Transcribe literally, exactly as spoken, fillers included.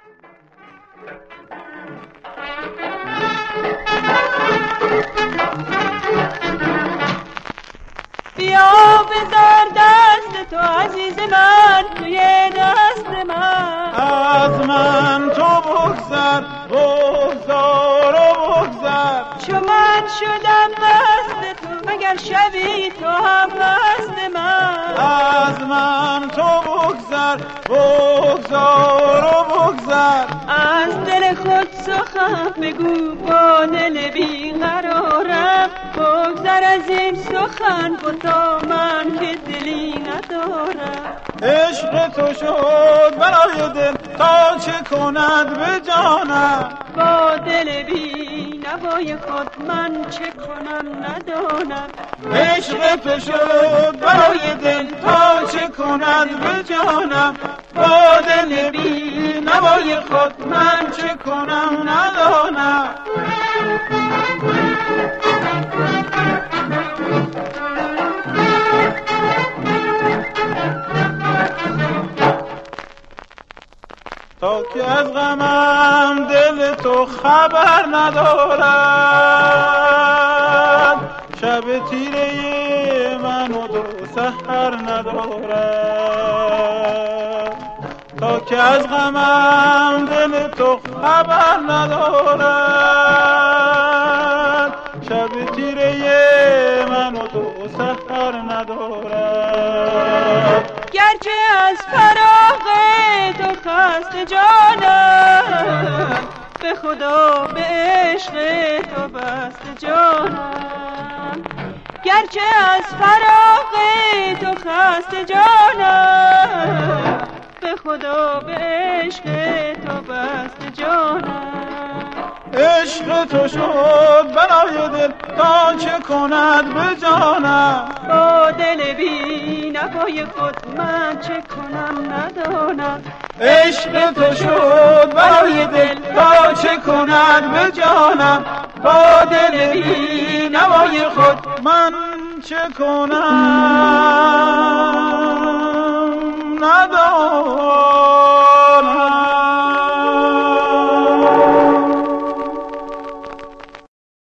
بیا بذار دست تو عزیز من توی دست من، از من تو بگذر بگذار و بگذر. چو من شدم دست تو مگر شوی تو هم دست من، از من تو بگذر بگذار و بگذر. از دل خود سخن بگو با دل بیقرارم، بگذر از این سخن بتا من که دلی ندارم. عشق تو شد برای دل تا چه کند به جانم، با دل بی نوای خود من چه کنم ندانم. عشق تو شد برای دل تا چه کند به جانم، با دل بی نوای خود من چه کنم ندانم. تا که از غمم دل تو خبر ندارد، شب تیره من و تو سحر ندارد. تا که از غمم دل تو خبر ندارد، شب تیره من و تو سحر ندارد. گرچه از فراق تو خسته جانم، به خدا به عشق تو بسته جانم. گرچه از فراق تو خسته جانم، به خدا به عشق تو بسته جانم. عشق تو شد برای دل تا چه کند به جانم، با دل بی نوای خود من چه کنم ندانم. عشق تو شد برای دل تا چه کند به جانم، با دل بی نوای خود من چه کنم